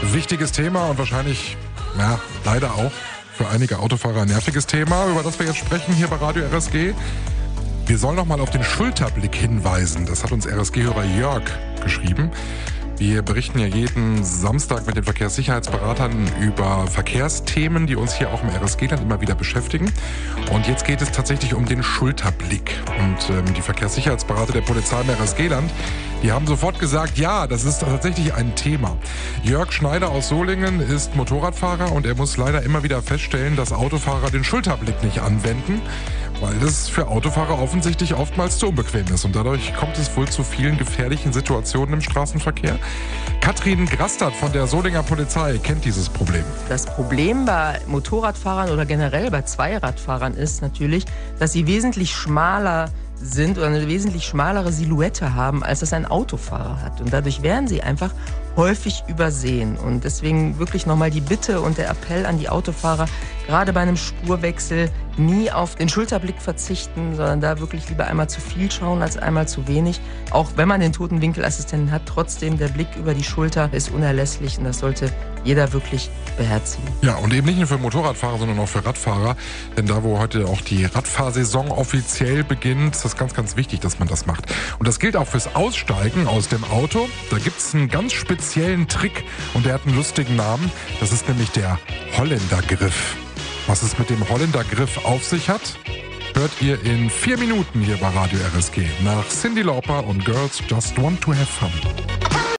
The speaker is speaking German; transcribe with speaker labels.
Speaker 1: Wichtiges Thema und wahrscheinlich, ja, leider auch für einige Autofahrer ein nerviges Thema, über das wir jetzt sprechen hier bei Radio RSG. Wir sollen noch mal auf den Schulterblick hinweisen. Das hat uns RSG-Hörer Jörg geschrieben. Wir berichten ja jeden Samstag mit den Verkehrssicherheitsberatern über Verkehrsthemen, die uns hier auch im RSG-Land immer wieder beschäftigen. Und jetzt geht es tatsächlich um den Schulterblick. Und die Verkehrssicherheitsberater der Polizei im RSG-Land, die haben sofort gesagt, ja, das ist tatsächlich ein Thema. Jörg Schneider aus Solingen ist Motorradfahrer und er muss leider immer wieder feststellen, dass Autofahrer den Schulterblick nicht anwenden, weil das für Autofahrer offensichtlich oftmals zu unbequem ist. Und dadurch kommt es wohl zu vielen gefährlichen Situationen im Straßenverkehr. Katrin Grastert von der Solinger Polizei kennt dieses Problem.
Speaker 2: Das Problem bei Motorradfahrern oder generell bei Zweiradfahrern ist natürlich, dass sie wesentlich schmaler sind oder eine wesentlich schmalere Silhouette haben, als das ein Autofahrer hat. Und dadurch werden sie einfach häufig übersehen. Und deswegen wirklich nochmal die Bitte und der Appell an die Autofahrer, gerade bei einem Spurwechsel nie auf den Schulterblick verzichten, sondern da wirklich lieber einmal zu viel schauen als einmal zu wenig. Auch wenn man den Totenwinkelassistenten hat, trotzdem der Blick über die Schulter ist unerlässlich und das sollte jeder wirklich beherzigen.
Speaker 1: Ja, und eben nicht nur für Motorradfahrer, sondern auch für Radfahrer. Denn da, wo heute auch die Radfahrsaison offiziell beginnt, ist das ganz, ganz wichtig, dass man das macht. Und das gilt auch fürs Aussteigen aus dem Auto. Da gibt es einen ganz speziellen Trick und der hat einen lustigen Namen. Das ist nämlich der Holländergriff. Was es mit dem Holländergriff auf sich hat, hört ihr in 4 Minuten hier bei Radio RSG nach Cyndi Lauper und Girls Just Want to Have Fun.